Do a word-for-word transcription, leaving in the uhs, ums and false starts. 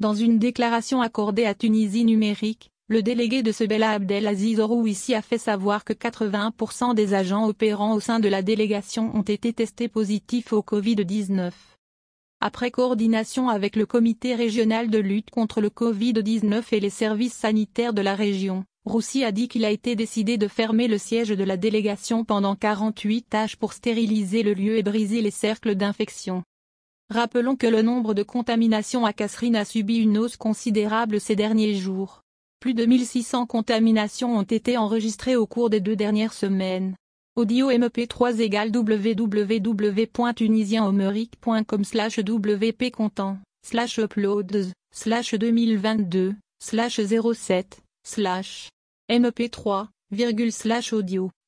Dans une déclaration accordée à Tunisie Numérique, le délégué de Sebela Abdelaziz Rouissi a fait savoir que quatre-vingts pour cent des agents opérant au sein de la délégation ont été testés positifs au Covid dix-neuf. Après coordination avec le comité régional de lutte contre le Covid dix-neuf et les services sanitaires de la région, Rouissi a dit qu'il a été décidé de fermer le siège de la délégation pendant quarante-huit heures pour stériliser le lieu et briser les cercles d'infection. Rappelons que le nombre de contaminations à Kasserine a subi une hausse considérable ces derniers jours. Plus de mille six cents contaminations ont été enregistrées au cours des deux dernières semaines. Audio M P trois égale w w w point tunisienhomeric point com slash w p content, slash uploads, slash deux mille vingt-deux, slash zéro sept, slash M P trois, virgule slash audio.